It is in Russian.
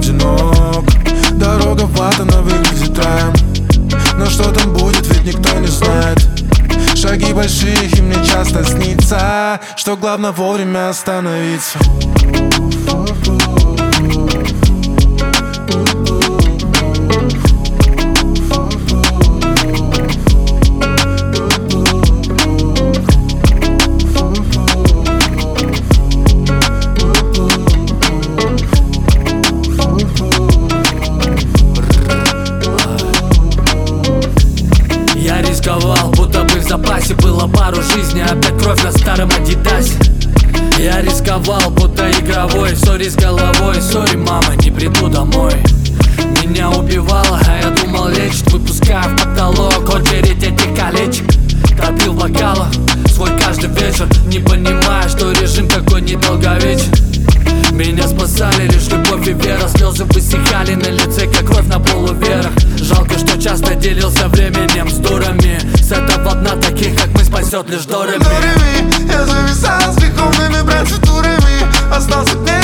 одинок. Дорога в ад, она выглядит раем, но что там будет, ведь никто не знает. Шаги большие, и мне часто снится, что главное вовремя остановиться. Я рисковал, будто бы в запасе было пару жизней, опять кровь на старом адидасе. Я рисковал, будто игровой, сори с головой, сори, мама, не приду домой. Меня убивало, а я думал лечить, выпуская в потолок очередь этих колечек. Топил бокалов свой каждый вечер, не понимая, что режим такой недолговечен. Меня спасали лишь любовь и вера, слезы высыхали на лице, как кровь на полуверах. Жалко, что часто делился временем с дурами. С этого дна таких, как мы, спасет лишь до ре ми. Я зависал с греховными процедурами, остался